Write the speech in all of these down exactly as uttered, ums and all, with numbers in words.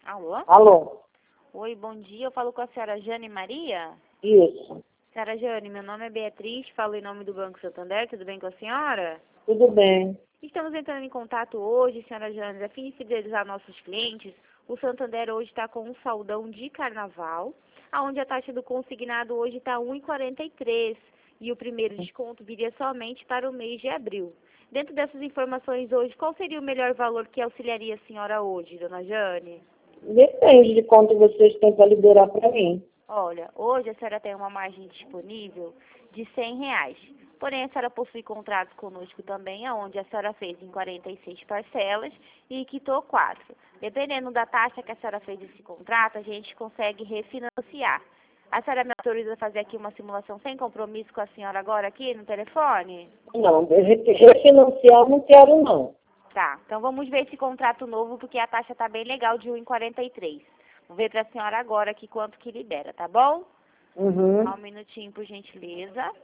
Alô? Alô? Oi, bom dia. Eu falo com a senhora Jane Maria? Isso. Senhora Jane, meu nome é Beatriz, falo em nome do Banco Santander. Tudo bem com a senhora? Tudo bem. Estamos entrando em contato hoje, senhora Jane, a fim de fidelizar nossos clientes. O Santander hoje está com um saldão de carnaval, onde a taxa do consignado hoje está um vírgula quarenta e três e o primeiro desconto viria somente para o mês de abril. Dentro dessas informações hoje, qual seria o melhor valor que auxiliaria a senhora hoje, dona Jane? Depende de quanto vocês têm para liberar para mim. Olha, hoje a senhora tem uma margem disponível de cem reais. Porém, a senhora possui contrato conosco também, onde a senhora fez em quarenta e seis parcelas e quitou quatro. Dependendo da taxa que a senhora fez esse contrato, a gente consegue refinanciar. A senhora me autoriza a fazer aqui uma simulação sem compromisso com a senhora agora aqui no telefone? Não, refinanciar não quero não. Tá, então vamos ver esse contrato novo, porque a taxa tá bem legal de um vírgula quarenta e três. Vou ver para a senhora agora aqui quanto que libera, tá bom? Uhum. Só um minutinho, por gentileza.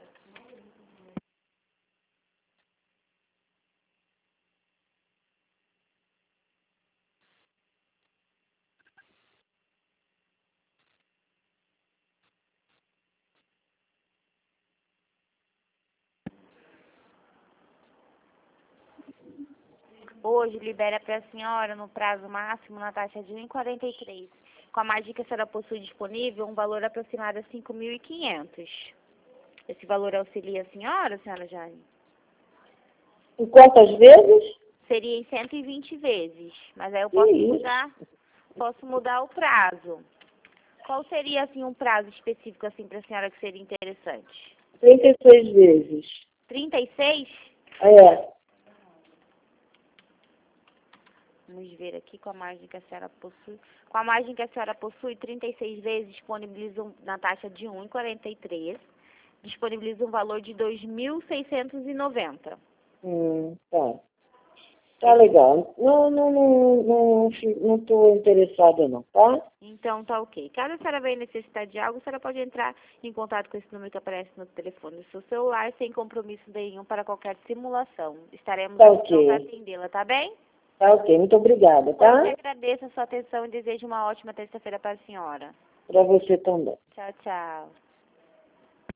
Hoje libera para a senhora no prazo máximo na taxa de um vírgula quarenta e três. Com a margem que a senhora possui disponível, um valor aproximado a cinco mil e quinhentos. Esse valor auxilia a senhora, senhora Jane? E quantas vezes? Seria em cento e vinte vezes, mas aí eu Que posso isso? mudar, posso mudar o prazo. Qual seria, assim, um prazo específico, assim, para a senhora que seria interessante? trinta e seis vezes. trinta e seis? É. Vamos ver aqui com a margem que a senhora possui. Com a margem que a senhora possui, trinta e seis vezes disponibilizam na taxa de um vírgula quarenta e três, disponibiliza um valor de dois mil seiscentos e noventa. Hum, tá. Tá legal. Não, não, não, não, não estou interessada não, tá? Então tá ok. Caso a senhora venha necessitar de algo, a senhora pode entrar em contato com esse número que aparece no telefone do seu celular, sem compromisso nenhum para qualquer simulação. Estaremos Tá aqui para ok. atendê-la, tá bem? Tá ok. Muito obrigada, Eu que tá? agradeço a sua atenção e desejo uma ótima terça-feira para a senhora. Para você também. Tchau, tchau.